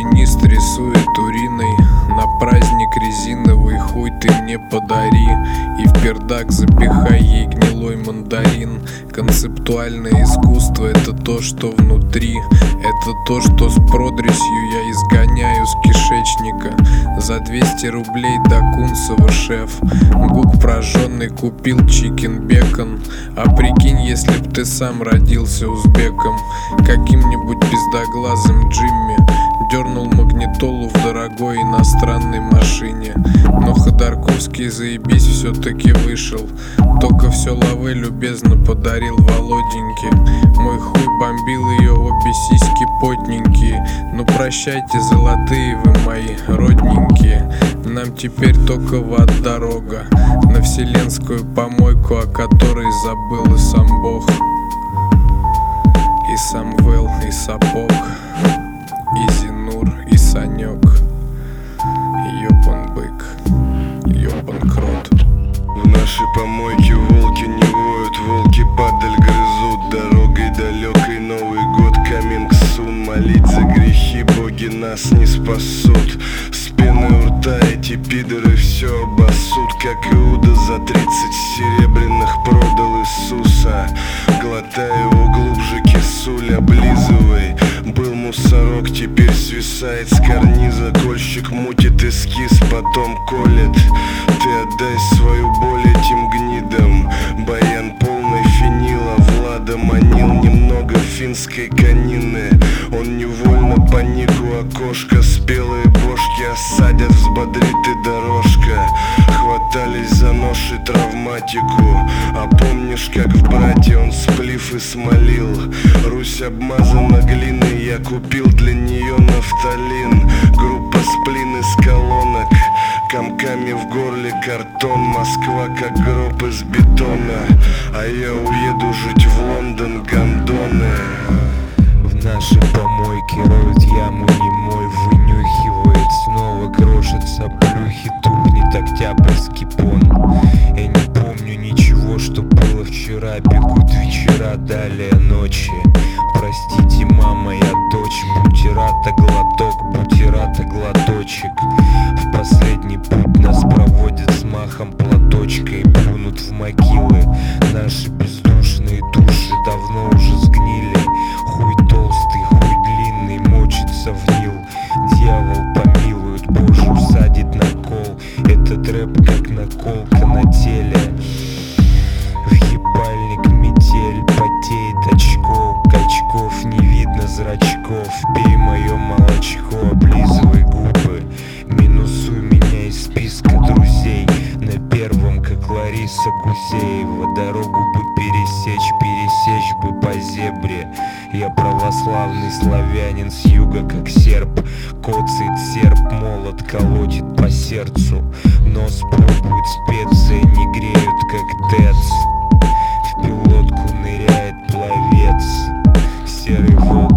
Машинист рисует уриной на праздник резиновый хуй ты мне подари. И в пердак запихай ей гнилой мандарин. Концептуальное искусство — это то, что внутри. Это то, что с продресью я изгоняю с кишечника. За 200 рублей до Кунцева, шеф. Гук прожженный купил чикен-бекон. А прикинь, если б ты сам родился узбеком, каким-нибудь пиздоглазым Джимми дернул магнитолу в дорогой иностранной машине. Но Ходорковский, заебись, все-таки вышел. Только все лаве любезно подарил Володеньке. Мой хуй бомбил ее, обе сиськи потненькие. Ну прощайте, золотые вы мои родненькие. Нам теперь только в ад дорога, на вселенскую помойку, о которой забыл и сам Бог, и Самвел, и Сапог, и Зинур, и Санек. Ёбан бык, ёбан крот. В нашей помойке волки не воют, волки падаль грызут. Дорогой далекой Новый год, coming soon. Молить за грехи, боги нас не спасут. С пеной у рта эти пидоры все обоссут. Как Иуда за 30 серебряных продал Иисуса. Глотай его глубже, кисуль, облизывай. Был мусорок, теперь свисает с карниза. Кольщик мутит эскиз, потом колет. Ты отдай свою боль этим гнидам. Баян полный фенила, Влада манил немного финской конины. Он невольно поник у окошка. Спелые бошки осадят, взбодрит и дорожка. Хватались за нож и травматику. А помнишь, как в брате он сплив и смолил? Русь обмазана глиной, я купил для нее нафталин. Группа сплин из колонок, комками в горле картон. Москва как гроб из бетона, а я уеду жить в Лондон, гондоны. В нашей помойке роют яму немой, вынюхивает, снова крошатся плюхи, тухнет октябрьский пон. Я не помню ничего, что было вчера, бегут вечера, далее ночи. Простите, мама, я дочь, бутерата глоток, бутерата глоточек. В последний путь нас проводят с махом платочкой, плюнут в могилы наши бездушные души, давно уже сгнили. Хуй толстый, хуй длинный, мочится в Нил. Дьявол помилует, Боже, всадит на кол. Этот рэп как наколка на теле. В ебальник метель, потеет очков. Качков не видно зрачков. Пей мое молочко, облизывай губы. Минусуй меня из списка друзей. На первом, как Лариса Гузеева. Дорогу бы пересечь бы по зебре. Я православный славянин с юга, как серп. Коцает серп, молот колотит по сердцу. Нос пробует специи, не греют, как ТЭЦ. В пилотку ныряет пловец. Серый волк